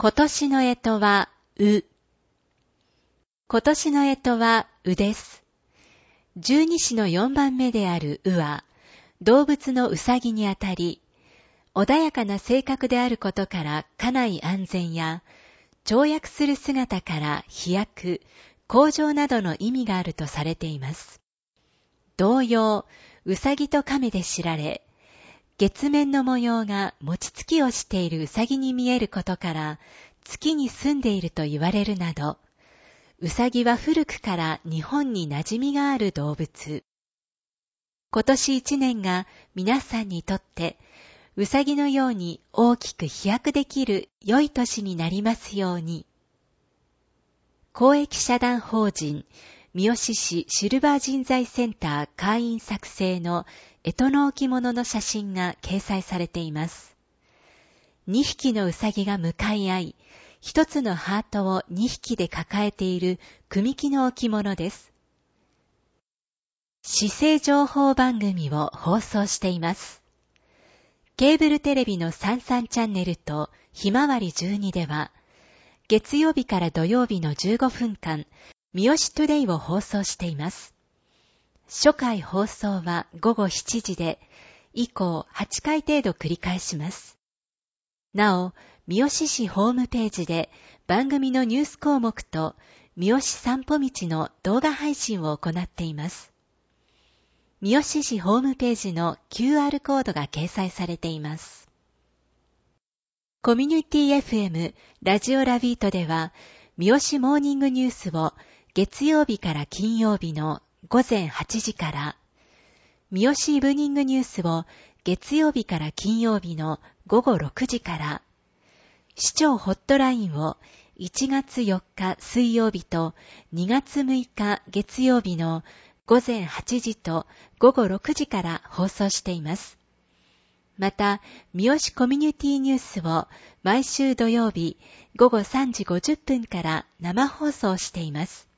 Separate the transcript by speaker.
Speaker 1: 今年の干支はう。今年の干支はうです。十二支の4番目であるうは、動物のうさぎにあたり、穏やかな性格であることから家内安全や、跳躍する姿から飛躍、向上などの意味があるとされています。同様、うさぎと亀で知られ、月面の模様が餅つきをしているうさぎに見えることから月に住んでいると言われるなど、うさぎは古くから日本に馴染みがある動物。今年1年が皆さんにとってうさぎのように大きく飛躍できる良い年になりますように。公益社団法人三好市シルバー人材センター会員作成の干支の置物の写真が掲載されています。2匹のうさぎが向かい合い、1つのハートを2匹で抱えている組木の置物です。市政情報番組を放送しています。ケーブルテレビの33チャンネルとひまわり12では、月曜日から土曜日の15分間、三好トゥデイを放送しています。初回放送は午後7時で、以降8回程度繰り返します。なお、三好市ホームページで番組のニュース項目と三好散歩道の動画配信を行っています。三好市ホームページの QR コードが掲載されています。コミュニティ FM ラジオラビートでは、三好モーニングニュースを月曜日から金曜日の午前8時から、三好イブニングニュースを月曜日から金曜日の午後6時から、市長ホットラインを1月4日水曜日と2月6日月曜日の午前8時と午後6時から放送しています。また、三好コミュニティニュースを毎週土曜日午後3時50分から生放送しています。